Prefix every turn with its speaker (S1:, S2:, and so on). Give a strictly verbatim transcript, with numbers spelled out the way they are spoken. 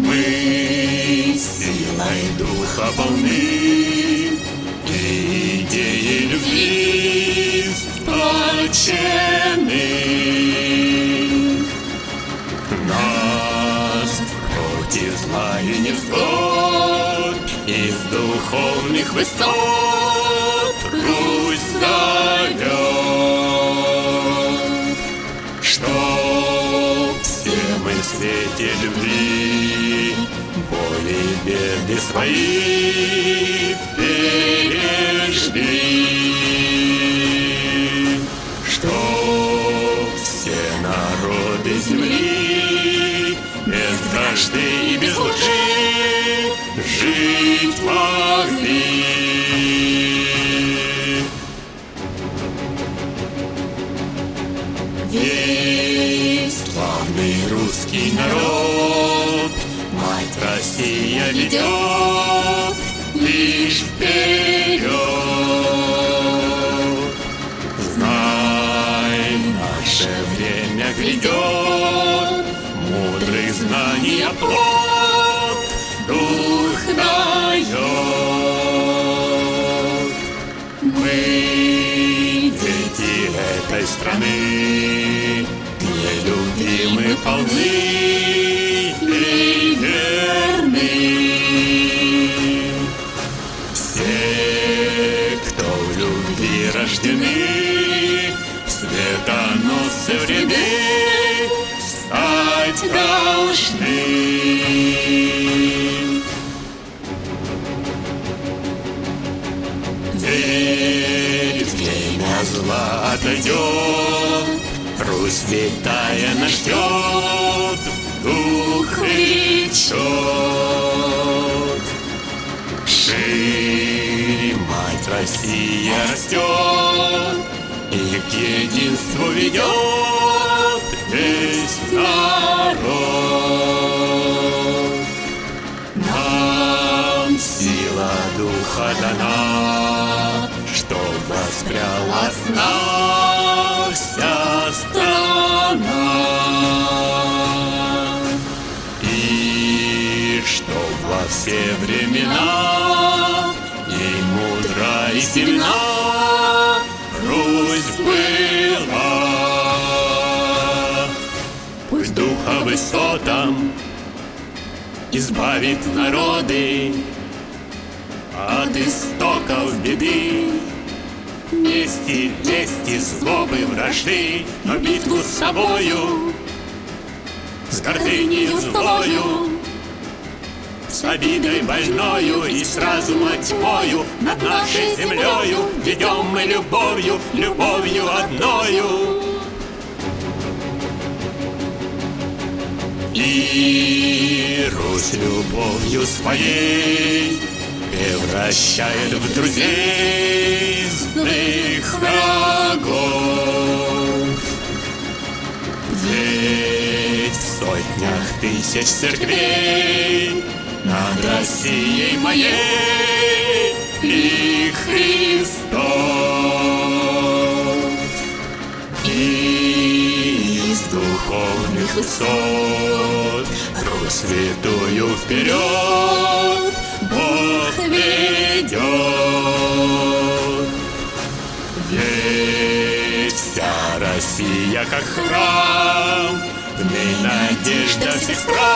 S1: Мы силой духа полны, идеи любви сплочены. Нас против зла и невзгод из духовных высот Русь зовет, чтоб все мы в свете любви боли и беды свои пережили, чтоб все народы земли без вражды и без лжи жить могли. Весь славный русский народ мать Россия ведет лишь вперед. Знай, наше время грядет, мудрых знаний оплот дух дает. Мы дети этой страны, нелюбимы, полны и верны. Все, кто в любви рождены, светоносцы в ряды стать должны. Ведь время зла отойдет, Русь святая нас ждет, дух речет. Шире мать Россия растет и к единству ведет весь народ. Нам сила духа дана, чтоб воспряла сна вся страна, и чтоб во все времена и мудра, и сильна Русь была. Пусть духа высотам избавит народы от истоков беды, мести, лести, злобы, вражды, но битву с собою, с гордынею злою, с обидой больною и с разума тьмою над нашей землею ведем мы любовью, любовью одною. И Русь любовью своей превращает в друзей злых врагов. Ведь в сотнях тысяч церквей над Россией моей и Христос. И из духовных высот Русь святую вперед Бог ведет. Ведь вся Россия как храм, в ней надежда всех стран.